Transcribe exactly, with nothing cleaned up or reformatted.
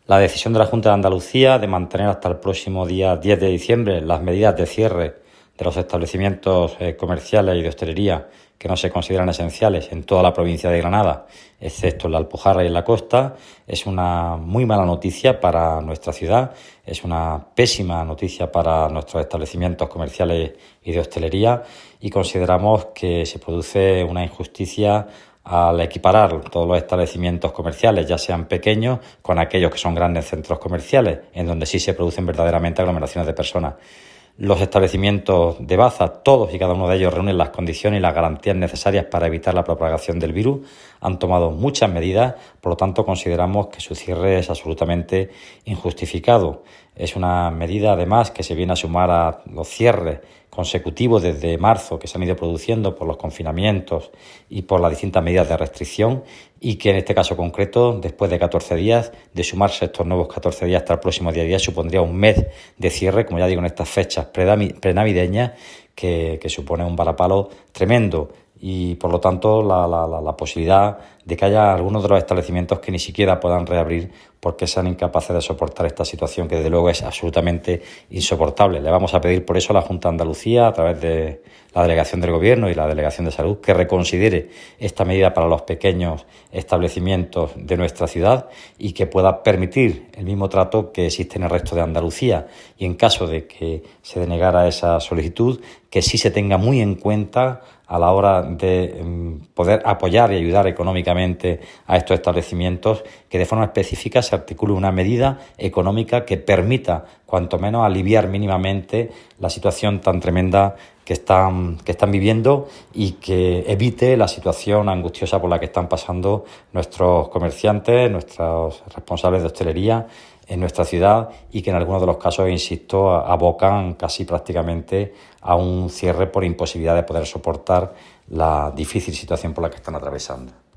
La decisión de la Junta de Andalucía de mantener hasta el próximo día diez de diciembre las medidas de cierre de los establecimientos eh, comerciales y de hostelería que no se consideran esenciales en toda la provincia de Granada, excepto en la Alpujarra y en la costa, es una muy mala noticia para nuestra ciudad, es una pésima noticia para nuestros establecimientos comerciales y de hostelería, y consideramos que se produce una injusticia al equiparar todos los establecimientos comerciales, ya sean pequeños, con aquellos que son grandes centros comerciales, en donde sí se producen verdaderamente aglomeraciones de personas. Los establecimientos de Baza, todos y cada uno de ellos reúnen las condiciones y las garantías necesarias para evitar la propagación del virus. Han tomado muchas medidas, por lo tanto consideramos que su cierre es absolutamente injustificado. Es una medida además que se viene a sumar a los cierres consecutivos desde marzo que se han ido produciendo por los confinamientos y por las distintas medidas de restricción, y que en este caso concreto, después de catorce días, de sumarse estos nuevos catorce días hasta el próximo día diez, supondría un mes de cierre, como ya digo, en estas fechas prenavideñas, que, que supone un varapalo tremendo. Y por lo tanto la, la, la posibilidad de que haya algunos de los establecimientos que ni siquiera puedan reabrir porque sean incapaces de soportar esta situación, que desde luego es absolutamente insoportable. Le vamos a pedir por eso a la Junta de Andalucía, a través de la Delegación del Gobierno y la Delegación de Salud, que reconsidere esta medida para los pequeños establecimientos de nuestra ciudad y que pueda permitir el mismo trato que existe en el resto de Andalucía. Y en caso de que se denegara esa solicitud, que sí se tenga muy en cuenta a la hora de um, poder apoyar y ayudar económicamente a estos establecimientos, que de forma específica se articule una medida económica que permita, cuanto menos, aliviar mínimamente la situación tan tremenda que están, que están viviendo, y que evite la situación angustiosa por la que están pasando nuestros comerciantes, nuestros responsables de hostelería en nuestra ciudad, y que en algunos de los casos, insisto, abocan casi prácticamente a un cierre por imposibilidad de poder soportar la difícil situación por la que están atravesando.